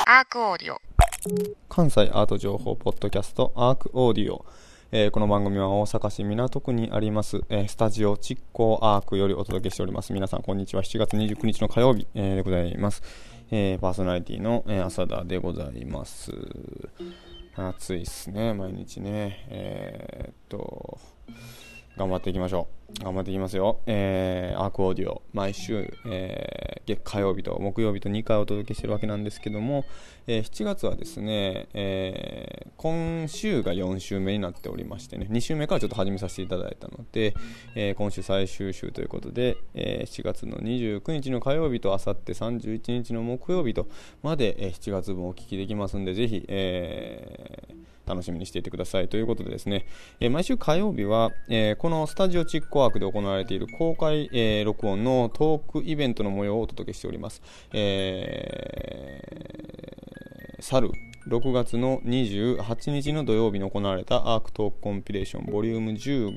アークオーディオ関西アート情報ポッドキャストアークオーディオ、この番組は大阪市港区にあります、スタジオ築港アークよりお届けしております。皆さんこんにちは。7月29日の火曜日、でございます。パーソナリティの、浅田でございます。暑いっすね、毎日ね。頑張っていきましょう。頑張っていきますよ。アークオーディオ毎週、火曜日と木曜日と2回お届けしてるわけなんですけども、7月はですね、今週が4週目になっておりましてね、2週目からちょっと始めさせていただいたので、今週最終週ということで、7月の29日の火曜日とあさって31日の木曜日とまで、7月分お聞きできますんで、ぜひ、楽しみにしていてくださいということでですね、毎週火曜日は、このスタジオチックワークで行われている公開、録音のトークイベントの模様をお届けしております。去る6月の28日の土曜日に行われたアークトークコンピレーションボリューム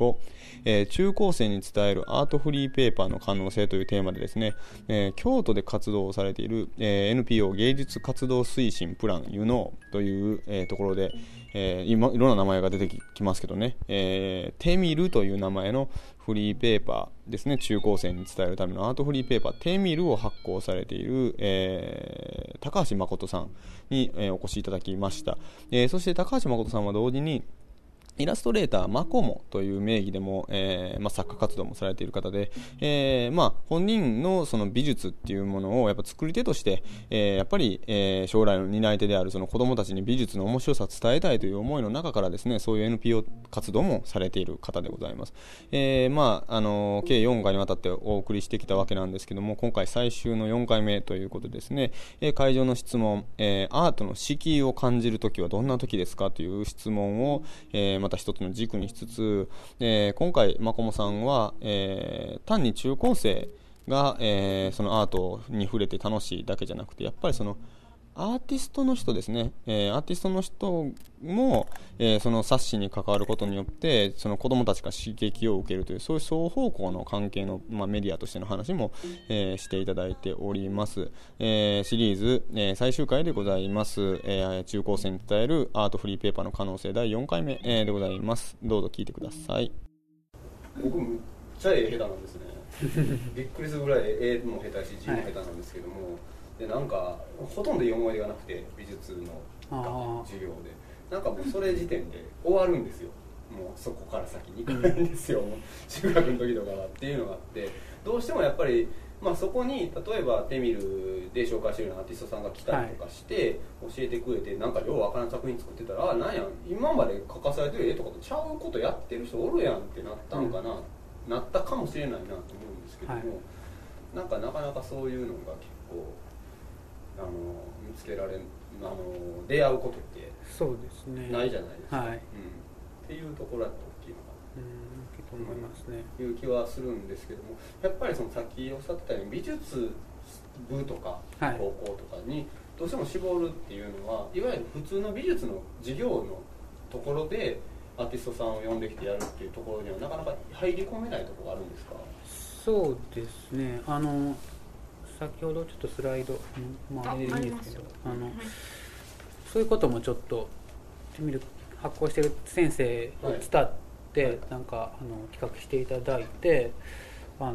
15、中高生に伝えるアートフリーペーパーの可能性というテーマでですね、京都で活動をされている、NPO 芸術活動推進プランユノーという、ところで、今いろんな名前が出てきますけどね、テミルという名前のフリーペーパーですね、中高生に伝えるためのアートフリーペーパーテミルを発行されている、高橋誠さんに、お越しいただきました。そして高橋誠さんは同時にイラストレーターマコモという名義でも、作家活動もされている方で、本人のその美術っていうものをやっぱ作り手として、やっぱり、将来の担い手であるその子どもたちに美術の面白さを伝えたいという思いの中からですね、そういう NPO 活動もされている方でございます。計4回にわたってお送りしてきたわけなんですけども、今回最終の4回目ということでですね、会場の質問、アートの敷居を感じるときはどんなときですかという質問を、また一つの軸にしつつ、今回マコモさんは、単に中高生が、そのアートに触れて楽しいだけじゃなくて、やっぱりそのアーティストの人ですね、アーティストの人も、その冊子に関わることによってその子どもたちが刺激を受けるという、そういう双方向の関係の、メディアとしての話も、していただいております。シリーズ、最終回でございます、中高生に伝えるアートフリーペーパーの可能性第4回目、でございます。どうぞ聞いてください。僕めっちゃ絵下手なんですねびっくりするぐらい絵も下手し字も下手なんですけども、でなんかほとんどいい思い出がなくて、美術の授業でなんかもうそれ時点で終わるんですよ。もうそこから先に行かないんですよ、中学の時とかはっていうのがあって、どうしてもやっぱり、そこに例えばテミルで紹介してるようなアーティストさんが来たりとかして、教えてくれて、なんかようわからん作品作ってたら、なんや今まで描かされてる絵とかとちゃうことやってる人おるやんってなったんかな、なったかもしれないなと思うんですけども、なんかなかなかそういうのが結構見つけられ出会うことってそうですね、 ないじゃないですか、っていうところだと大きいのかなと思いますね、いう気はするんですけども、やっぱりそのさっきおっしゃってたように美術部とか高校とかにどうしても絞るっていうのは、いわゆる普通の美術の授業のところでアーティストさんを呼んできてやるっていうところにはなかなか入り込めないところがあるんですか？ そうですね、先ほどちょっとスライド、あれでいいんですけど、そういうこともちょっと発行してる先生を伝って、なんか企画していただいて、ア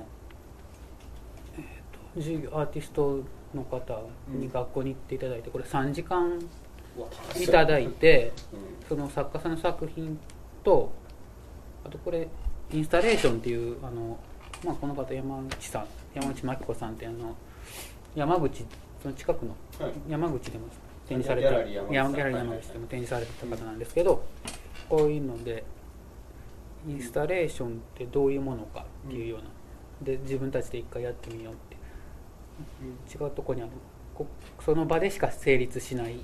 ーティストの方に学校に行っていただいて、これ3時間いただいて、その作家さんの作品と、あとこれインスタレーションっていうこの方山内真紀子さんって山口、その近くの山口でも展示されたギャラリー山口でも展示されてた方なんですけど、こういうのでインスタレーションってどういうものかっていうようなで、自分たちで一回やってみようって、違うところにあるその場でしか成立しない、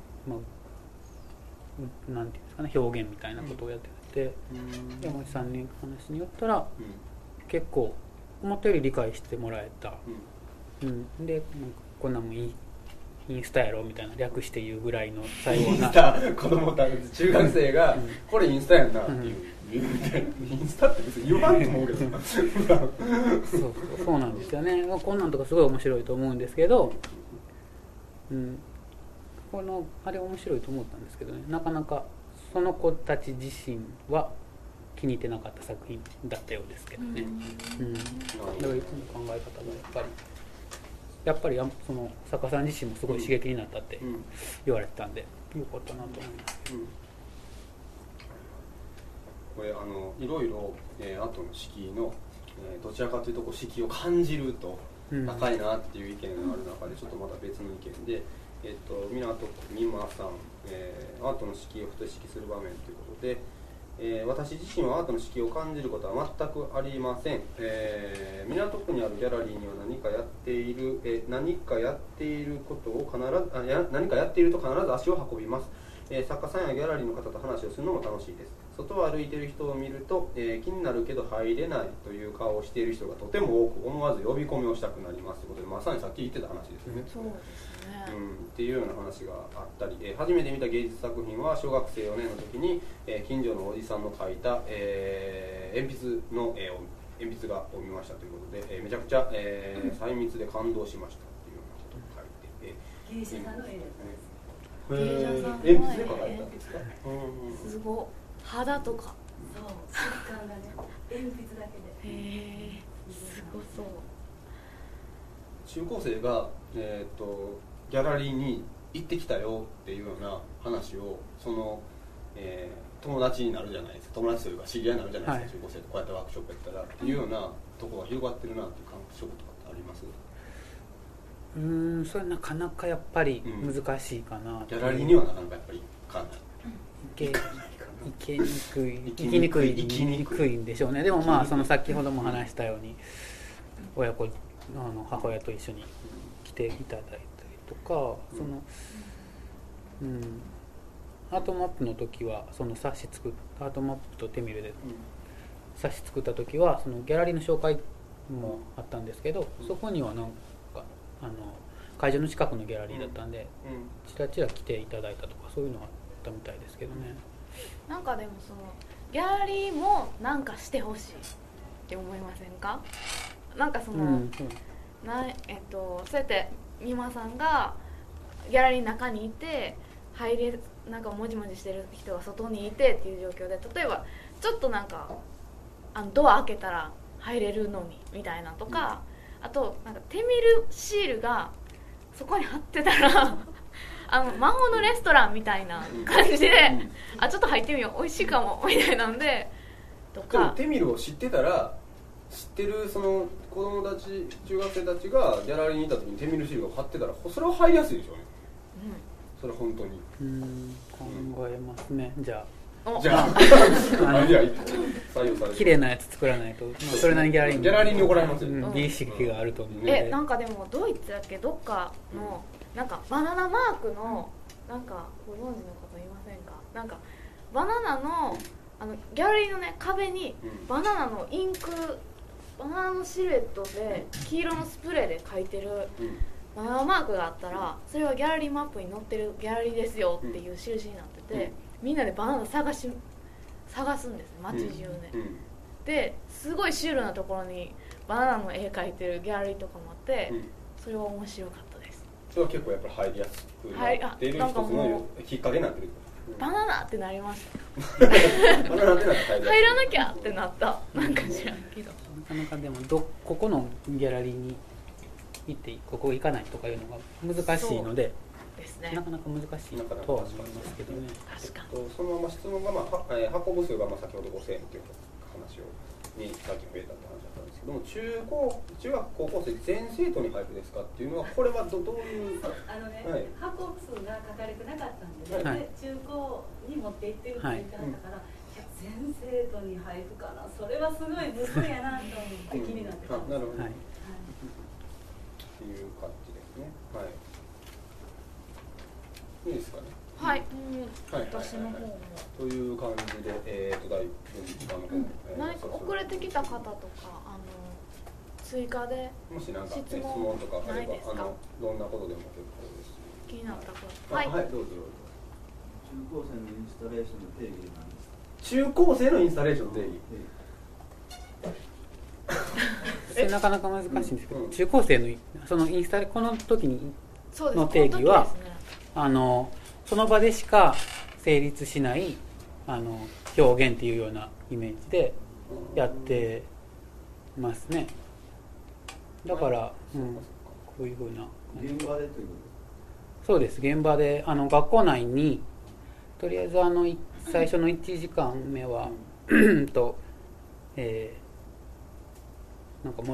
なんていうんですかね、表現みたいなことをやってて、山内さんの話によったら、結構思ったより理解してもらえた、でなんかこんなもんインスタやろみたいな略して言うぐらいの最後なインスタ、 子供たち中学生が、これインスタやんなっていう、インスタって別に言わんと思うけどそうなんですよね。こんなんとかすごい面白いと思うんですけど、 このあれ面白いと思ったんですけどね、なかなかその子たち自身は気に入ってなかった作品だったようですけどね、だからいつも考え方がやっぱりその作家さん自身もすごい刺激になったって言われてたんで、よかったなと思います。 これいろいろ後の敷居の、どちらかというとこう敷居を感じると高いなっていう意見がある中で、ちょっとまた別の意見で、港区美馬さん、アートの敷居をふと意識する場面ということで、私自身はアートの敷居を感じることは全くありません。港区にあるギャラリーには何かやっていることを何かやっていると必ず足を運びます。作家さんやギャラリーの方と話をするのも楽しいです。外を歩いている人を見ると、気になるけど入れないという顔をしている人がとても多く、思わず呼び込みをしたくなりますということで、まさにさっき言ってた話ですよね。 そうですね、 っていうような話があったり、初めて見た芸術作品は小学生4年の時に、近所のおじさんの描いた、鉛筆を見ましたということで、めちゃくちゃ、細密で感動しましたというようなことを書いて、 芸者さんの絵ですね。 芸者さんの鉛筆で描かれたんですか？ すごい肌とか、 そう質感がね、鉛筆だけで。 へえ、すごそう。 中高生が、ギャラリーに行ってきたよっていうような話をその、友達になるじゃないですか、友達というか知り合いになるじゃないですか、中高生とこうやってワークショップやったらっていうようなところが広がってるなっていう感触とかってあります？ それなかなかやっぱり難しいかな、 ギャラリーにはなかなかやっぱり行かない、 行きにくいんでしょうね。でもまあその先ほども話したように母親と一緒に来ていただいたりとか、アートマップの時はそのアートマップとテミルで冊子作った時はそのギャラリーの紹介もあったんですけど、そこにはなんか会場の近くのギャラリーだったんで、ちらちら来ていただいたとかそういうのがあったみたいですけどね。 なんかでもそのギャラリーもなんかしてほしいって思いませんか？なんかその、そうやって美馬さんがギャラリーの中にいてなんかもじもじしてる人が外にいてっていう状況で、例えばちょっとなんかドア開けたら入れるのにみたいなとか、あとなんかテミルシールがそこに貼ってたら魔法のレストランみたいな感じで、ちょっと入ってみよう、美味しいかもみたいなんでとか。 でもテミルを知ってたら、知ってるその子供たち、中学生たちがギャラリーにいた時にテミルシールが貼ってたら、それは入りやすいでしょうね。それは本当に考えますね。じゃあ採用される綺麗なやつ作らないと、それなりにギャラリーに怒られますよ、 美意識があると思うので。 なんかでもドイツだっけ、どっかのなんかバナナマークのなんかご存知の方いませんか？なんかバナナのギャラリーのね壁にバナナのインク、バナナのシルエットで黄色のスプレーで描いてるバナナマークがあったら、それはギャラリーマップに載ってるギャラリーですよっていう印になってて、みんなでバナナ探すんですね、街中で。ですごいシュールなところにバナナの絵描いてるギャラリーとかもあって、それは面白かったです。 それは結構やっぱり入りやすくなっている一つのきっかけになってる。 バナナってなりましたバナナってなって入らなきゃってなった。なんか知らんけど、 なかなかでもここのギャラリーに行ってここ行かないとかいうのが難しいので、 ですね、 なかなか難しいとは思いますけどね。 確かにそのまま質問が、運ぶ数が先ほど5000円という話にさっき増えたって話だったんですけども、中学高校生全生徒に配布ですかっていうのは、これはどういう？ 運ぶ数が書かれてなかったんで、中高に持って行ってるって言ってあったから、全生徒に配布かな、それはすごいずっとやなと思って気になってたんです。 なるほど。っていう感じですね。いいですかね。 はい、私の方もという感じで、第1分何か遅れてきた方とか追加でもし何か質問とかあれば、どんなことでも結構です。 気になったこと。 はい、どうぞ。 中高生のインスタレーションの定義なんですか？ 中高生のインスタレーションの定義。 なかなか難しいんですけど、中高生のそのインスタこの時にの定義は、 その場でしか成立しない表現っていうようなイメージでやってますね。だから、こういうふうな現場でというこそうです。現場で学校内にとりあえず最初の1時間目はなんか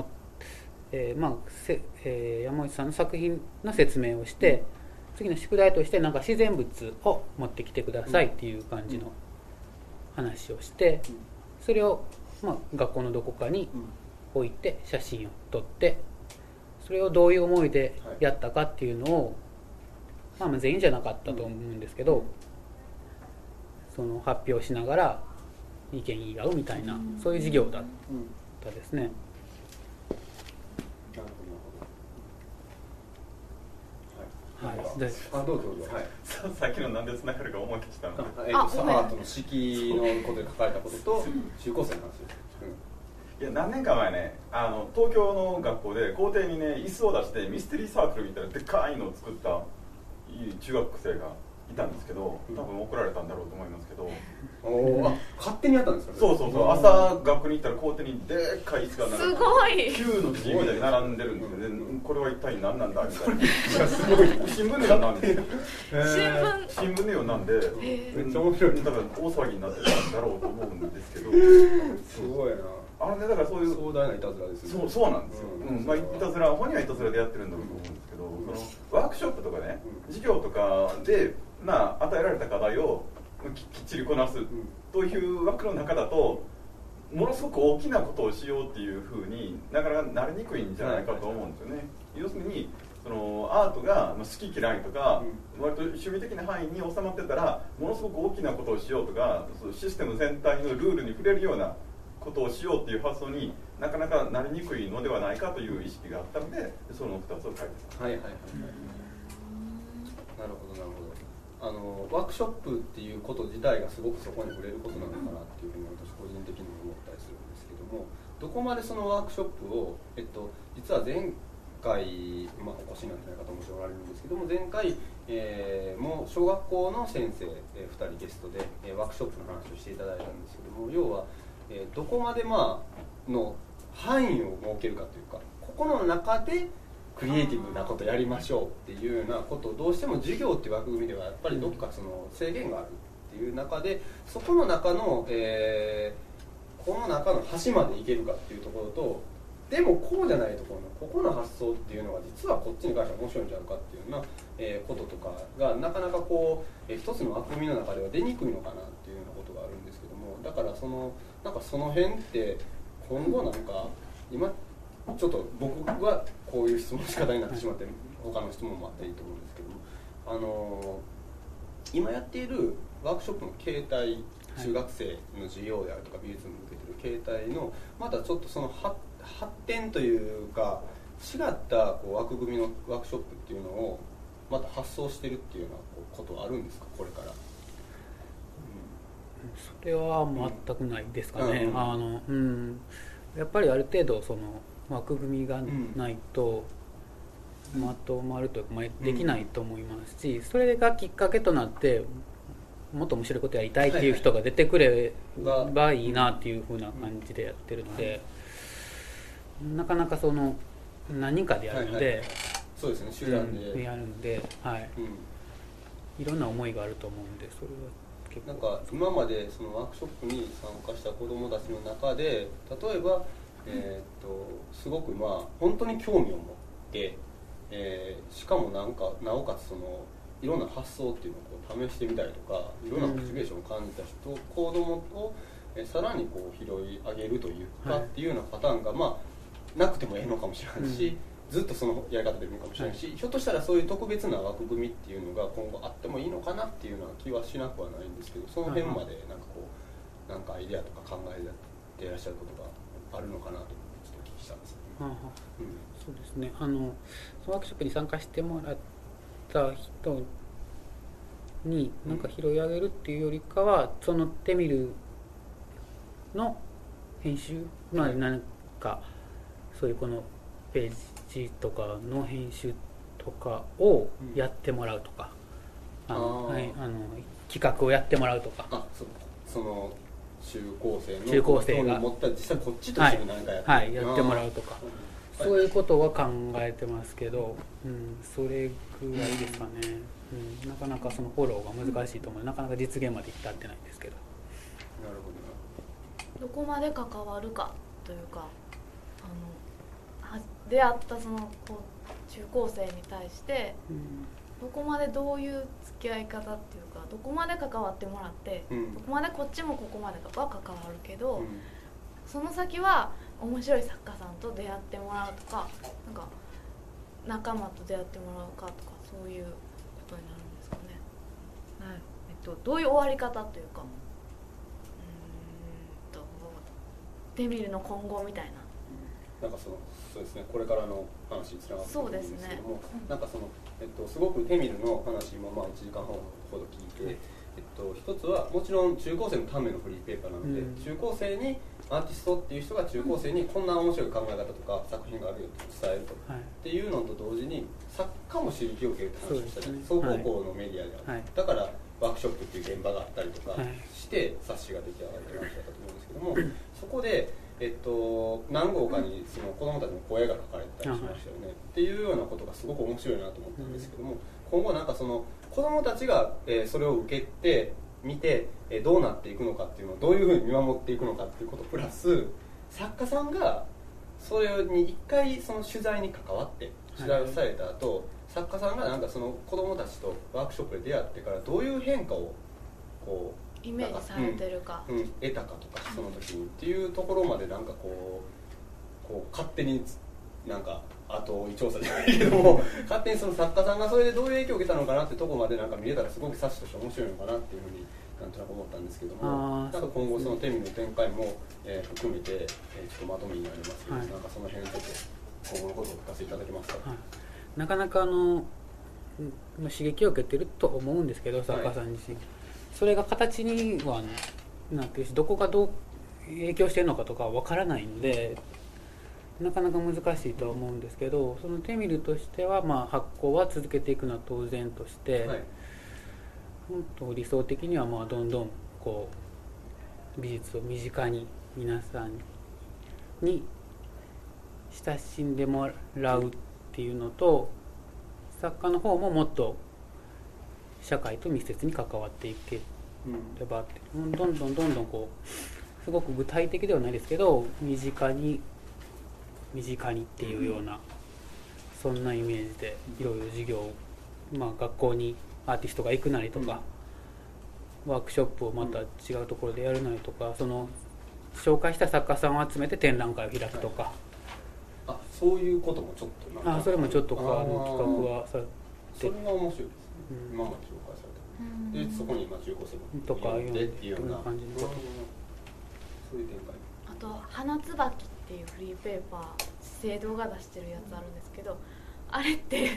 山内さんの作品の説明をして、次の宿題としてなんか自然物を持ってきてくださいっていう感じの話をして、それを、学校のどこかに置いて写真を撮って、それをどういう思いでやったかっていうのを、全員じゃなかったと思うんですけど、その発表しながら意見言い合うみたいな、そういう授業だったですね。 はい、 でどうぞ。はい。 さっきのなんでつながるか思い出したので。 アートの式のことで書かれたことと中高生の話です。 いや何年か前ね、東京の学校で校庭にね椅子を出してミステリーサークルみたいなでっかいのを作った中学生がいたんですけど、多分怒られたんだろうと思いますけど。 勝手にやったんですか？ そう朝学校に行ったら校庭にでっかい椅子が並んで、 すごい旧の字みたいに並んでるんですよね。これは一体何なんだみたいな。すごい。新聞のようなんで。新聞のようなんで、めっちゃ面白い。だから大騒ぎになってたんだろうと思うんですけど。 すごいな。 だからそういう壮大ないたずらですね。 そうなんですよ。いたずら、本人はいたずらでやってるんだろうと思うんですけど、ワークショップとかね、授業とかで与えられた課題をきっちりこなすという枠の中だと、ものすごく大きなことをしようっていうふうになかなかなりにくいんじゃないかと思うんですよね。要するにアートが好き嫌いとか、割と趣味的な範囲に収まってたら、ものすごく大きなことをしようとか、システム全体のルールに触れるようなことをしようっていう発想になかなかなりにくいのではないかという意識があったので、その2つを書いてた。 なるほど。ワークショップっていうこと自体がすごくそこに触れることなのかなっていうふうに私個人的にも思ったりするんですけども、どこまでそのワークショップを、実は前回、お越しになってない方もおられるんですけども、前回、もう小学校の先生、2人ゲストで、ワークショップの話をしていただいたんですけども、要はどこまでの範囲を設けるかというか、ここの中でクリエイティブなことやりましょうっていうようなことを、どうしても授業っていう枠組みではやっぱりどっかその制限があるっていう中で、そこの中の、この中の端までいけるかっていうところと、でもこうじゃないところのここの発想っていうのが実はこっちに関しては面白いんちゃうかっていうような、こととかがなかなか一つの枠組みの中では出にくいのかなっていうようなことがあるんですけども、だからその辺って今後今ちょっと僕はこういう質問の仕方になってしまって、他の質問もあっていいと思うんですけども、今やっているワークショップの形態、中学生の授業であるとか美術に向けてる形態のまたちょっとその発展というか違った枠組みのワークショップっていうのをまた発想してるっていうようなことはあるんですか、これから？ それは全くないですかね。やっぱりある程度その枠組みがないとまとまるというか、できないと思いますし、それがきっかけとなってもっと面白いことやりたいっていう人が出てくればいいなっていう風な感じでやってるので、なかなかその何人かでやるので、 そうですね、集団でやるんで、いろんな思いがあると思うんで、それは結構なんか今までそのワークショップに参加した子どもたちの中で、例えばすごく本当に興味を持って、しかもなおかつそのいろんな発想っていうのを試してみたりとか、いろんなモチベーションを感じた人、子どもをさらに拾い上げるというか、っていうようなパターンがなくてもいいのかもしれないし、ずっとそのやり方でいいのかもしれないし、ひょっとしたらそういう特別な枠組みっていうのが今後あってもいいのかなっていうような気はしなくはないんですけど、その辺までなんかアイデアとか考えていらっしゃることがあるのかなとちょっとお聞きしたんですけど、 そうですね、そのワークショップに参加してもらった人になんか拾い上げるっていうよりかは、そのテミルの編集、何かそういうこのページとかの編集とかをやってもらうとか、 はい、企画をやってもらうとか、 その中高生の中高生が持った実際こっちと一緒に何かやって、 はい、やってもらうとか、そういうことは考えてますけど、それぐらいですかね、なかなかそのフォローが難しいと思う、なかなか実現まで至ってないんですけど。 なるほどこまで関わるかというか、出会ったその中高生に対して、どこまでどういう付き合い方っていうか、どこまで関わってもらって、どこまでこっちもここまでは関わるけど、その先は面白い作家さんと出会ってもらうとか、なんか仲間と出会ってもらうかとか、そういうことになるんですかね。はい、どういう終わり方というか、テミルの今後みたいな。 なんかそうですね、これからの話につながってくるんですけども、なんかすごくテミルの話も1時間半ほど聞いて、一つはもちろん中高生のためのフリーペーパーなので、中高生にアーティストっていう人が中高生にこんな面白い考え方とか作品があるよって伝えると、っていうのと同時に作家も刺激を受けるって話をしたり、双方向のメディアである、だからワークショップっていう現場があったりとかして冊子が出来上がるという話だったと思うんですけども、そこで何号かにその子どもたちの声が書かれたりしましたよね、っていうようなことがすごく面白いなと思ったんですけども、今後なんかその子どもたちがそれを受けて見てどうなっていくのかっていうのをどういうふうに見守っていくのかっていうことプラス、作家さんがそれに一回その取材に関わって取材をされた後、作家さんがなんかその子どもたちとワークショップで出会ってからどういう変化をこうイメージされてるか、 得たかとか、その時にっていうところまでなんかこう勝手になんか後追い調査じゃないけども勝手にその作家さんがそれでどういう影響を受けたのかなってところまでなんか見れたらすごく冊子として面白いのかなっていうふうになんとなく思ったんですけども、なんか今後そのテミの展開も、含めて、ちょっとまとめになりますけど、なんかその辺ちょっと今後のことを聞かせていただけますか。 なかなか刺激を受けてると思うんですけど、作家さん自身、それが形にはなってるし、どこがどう影響してるのかとかは分からないので、なかなか難しいとは思うんですけど、そのテミルとしては、発行は続けていくのは当然として、本当理想的にはどんどんこう美術を身近に皆さんに親しんでもらうっていうのと、作家の方ももっと社会と密接に関わっていければって、どんどんこうすごく具体的ではないですけど、身近にっていうような、そんなイメージでいろいろ授業を、学校にアーティストが行くなりとか、ワークショップをまた違うところでやるなりとか、その紹介した作家さんを集めて展覧会を開くとか、 そういうこともちょっとそれもちょっと企画はされて、 それは面白いですね、今まで紹介された、でそこに中高生もとか呼んでっていうような感じのこと、 そういう展開。 あと花椿っていうフリーペーパー、資生堂が出してるやつあるんですけど、あれって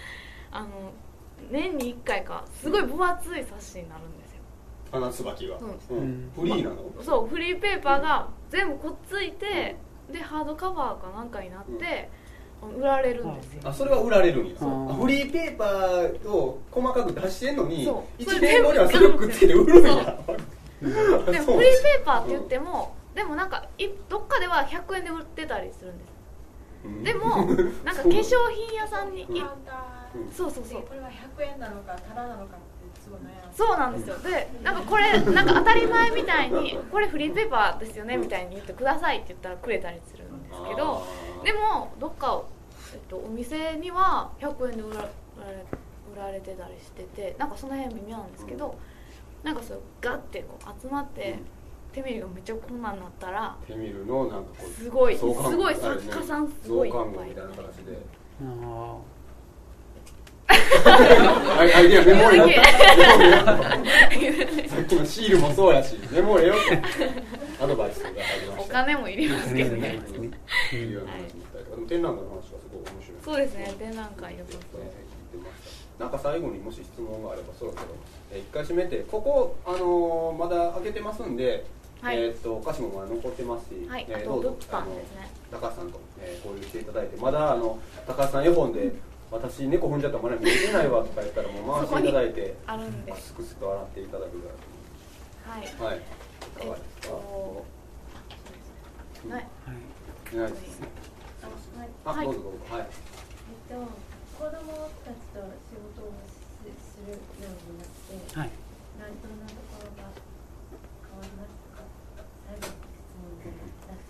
年に1回かすごい分厚い冊子になるんですよ、 花椿が、フリーなの？ そう、フリーペーパーが全部こっついて、でハードカバーかなんかになって、売られるんですよ。 それは売られるんや。フリーペーパーを細かく出してんのに1年後にはそれをくっつけて売るんや。でフリーペーパーって言っても、でもなんかどっかでは100円で売ってたりするんです。でもなんか化粧品屋さんにそうこれは100円なのかタダなのかってすごい悩む。 そうなんですよ。でなんかこれなんか当たり前みたいにこれフリーペーパーですよねみたいに言ってくださいって言ったらくれたりするんですけど、でもどっかお店には100円で売られてたりしてて、なんかその辺微妙なんですけど、なんかそうガッてこう集まって、テミルがめっちゃこんなんなったら、 テミルのなんかこうすごい作家さんすごいいっぱいみたいな形でアイデアメモリよさっきのシールもそうやしメモリよアドバイスが入りました。 お金もいりますけどね。 展覧会の話がすごい面白い。 そうですね、展覧会よくなんか最後にもし質問があれば、そろそろ一回閉めて、ここまだ開けてますんで、お菓子もまだ残ってますし、どうぞ高橋さんと交流していただいて、まだ高橋さん絵本で私猫踏んじゃったらまだ見えてないわとか言ったらもう回していただいてあるんで、 すくすく洗っていただくぐはい、 らい。はい。 はい、 お願いします。あ、どうぞどうぞ。はい。 子供たちと仕事をするようになって、 はい、 どんなところが変わりましたか？最後の質問で出していただい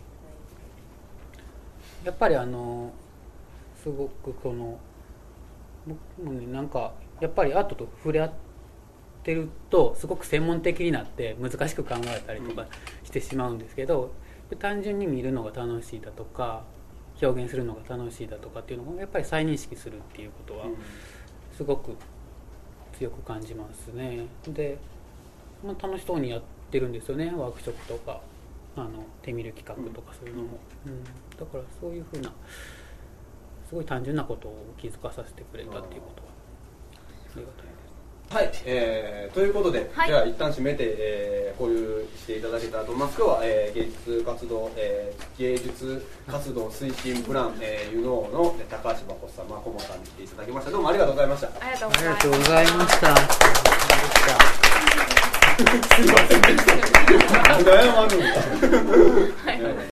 て。 やっぱりすごくこの僕もね、なんかやっぱりアートと触れ合ってるとすごく専門的になって難しく考えたりとかしてしまうんですけど、単純に見るのが楽しいだとか表現するのが楽しいだとかっていうのをやっぱり再認識するっていうことはすごく強く感じますね。で、楽しそうにやってるんですよね、ワークショップとか手見る企画とかそういうのも、だからそういうふうなすごい単純なことを気づかさせてくれたっていうことはありがたいです。 はい、ということで、 はい、 じゃあ一旦締めて、交流していただけたらと思います。今日は、芸術活動推進プラン、ユノーの高橋真子さん、顧問さんに来ていただきました。どうもありがとうございました。 ありがとうございました。 すいませんでした。